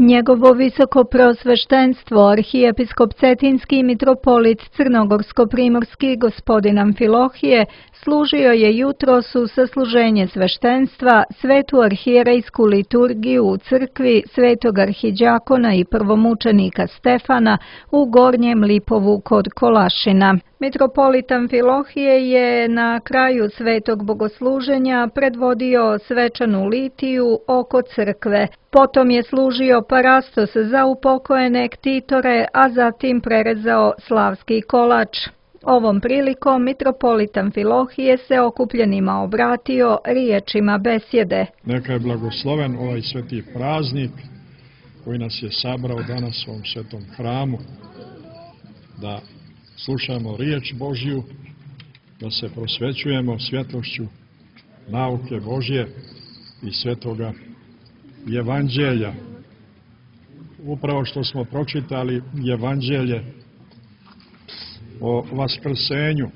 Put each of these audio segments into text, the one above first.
Njegovo visoko preosveštenstvo, arhijepiskop Cetinski i mitropolit Crnogorsko-primorski gospodin Amfilohije, služio je jutros u sasluženje sveštenstva svetu arhijerejsku liturgiju u crkvi svetog arhidjakona i prvomučenika Stefana u Gornjem Lipovu kod Kolašina. Mitropolit Amfilohije je na kraju svetog bogosluženja predvodio svečanu litiju oko crkve. Potom je služio parastos za upokojene ktitore, a zatim prerezao slavski kolač. Ovom prilikom mitropolit Amfilohije se okupljenima obratio riječima besjede. Neka je blagosloven ovaj sveti praznik koji nas je sabrao danas u ovom svetom hramu, da slušamo riječ Božju, da se prosvećujemo svjetlošću nauke Božje i svetoga Evanđelja. Upravo što smo pročitali Evanđelje o vaskrsenju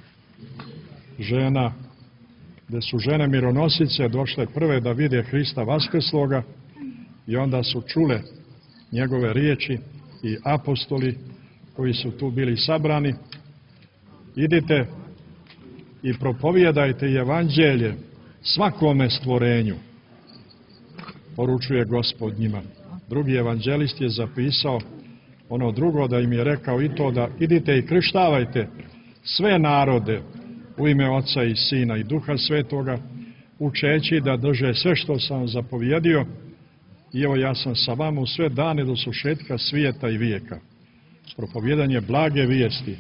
žena, gdje su žene mironosice došle prve da vide Hrista vaskrsloga i onda su čule njegove riječi i apostoli koji su tu bili sabrani. Idite i propovijedajte Evanđelje svakome stvorenju, poručuje Gospod njima. Drugi evanđelist je zapisao ono drugo, da im je rekao i to da idite i krštavajte sve narode u ime Oca i Sina i Duha Svetoga, učeći da drže sve što sam zapovjedio, i evo ja sam sa vama u sve dane do svršetka svijeta i vijeka. Propovjedanje blage vijesti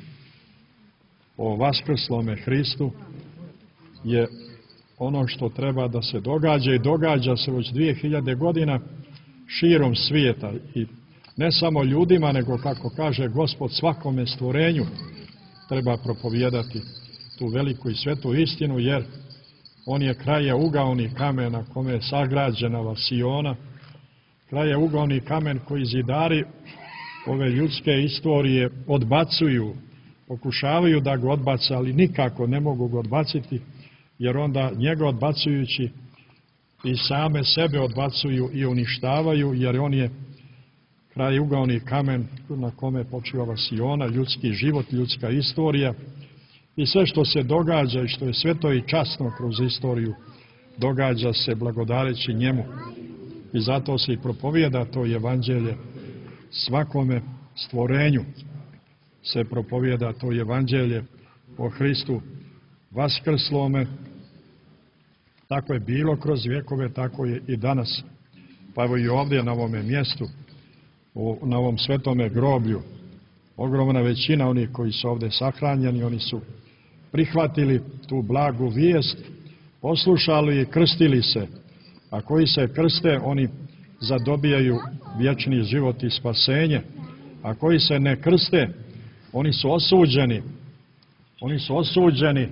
o vaskrslome Hristu je ono što treba da se događa i događa se već 2000 godina širom svijeta, i ne samo ljudima, nego, kako kaže Gospod, svakome stvorenju treba propovijedati tu veliku i svetu istinu, jer on je krajeугаoni kamen na kome je sagrađena Siona, krajeугаoni kamen koji zidari ove ljudske istorije odbacuju, pokušavaju da ga odbace, ali nikako ne mogu ga odbaciti, jer onda njega odbacujući i same sebe odbacuju i uništavaju, jer on je krajeугаoni kamen na kome počiva Siona, ljudski život, ljudska istorija, i sve što se događa i što je sveto i časno kroz istoriju događa se blagodareći njemu. I zato se i propovijeda to Evanđelje svakome stvorenju, se propovijeda to Evanđelje o Hristu vaskrslome. Tako je bilo kroz vjekove, tako je i danas. Pa evo i ovdje na ovome mjestu, na ovom svetome groblju, ogromna većina onih koji su ovdje sahranjeni, oni su prihvatili tu blagu vijest, poslušali i krstili se. A koji se krste, oni zadobijaju vječni život i spasenje. A koji se ne krste, oni su osuđeni. Oni su osuđeni.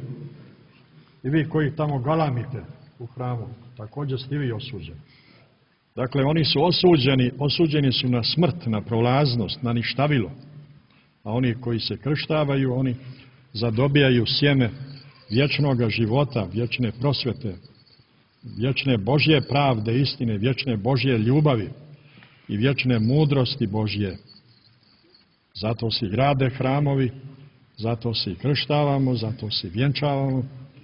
I vi koji tamo galamite u hramu, također ste i vi osuđeni. Dakle, oni su osuđeni su na smrt, na prolaznost, na ništavilo. A oni koji se krštavaju, oni zadobijaju sjeme vječnoga života, vječne prosvete, vječne Božje pravde, istine, vječne Božje ljubavi i vječne mudrosti Božje. Zato se grade hramovi, zato se i krštavamo, zato se vjenčavamo,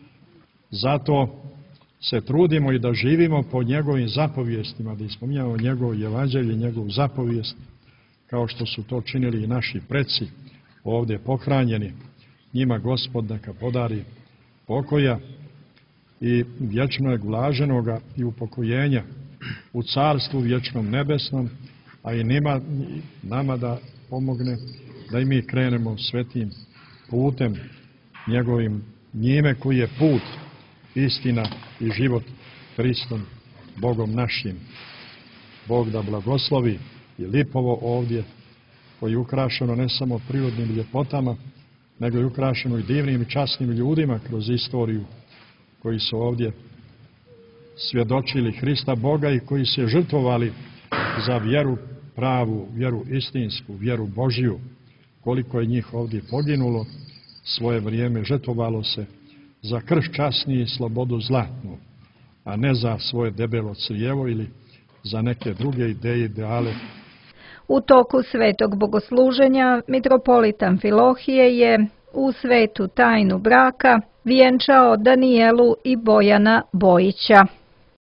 zato se trudimo i da živimo po njegovim zapovijestima, da ispominjamo njegovo evanđelje, njegovu zapovijest, kao što su to činili i naši preci ovdje pohranjeni. Njima Gospod neka podari pokoja i vječnog blaženoga i upokojenja u carstvu vječnom nebesnom, a i nama da pomogne da i mi krenemo svetim putem njegovim, njime koji je put, istina i život, Hristom, Bogom našim. Bog da blagoslovi i Lipovo ovdje, koji je ukrašeno ne samo prirodnim ljepotama, nego je ukrašeno i divnim i časnim ljudima kroz istoriju, koji su ovdje svjedočili Hrista Boga i koji se žrtvovali za vjeru pravu, vjeru istinsku, vjeru Božju. Koliko je njih ovdje poginulo, svoje vrijeme žrtvovalo se za krst časni i slobodu zlatnu, a ne za svoje debelo crijevo ili za neke druge ideje i ideale. U toku svetog bogosluženja mitropolit Amfilohije je u svetu tajnu braka vjenčao Danijelu i Bojana Bojića.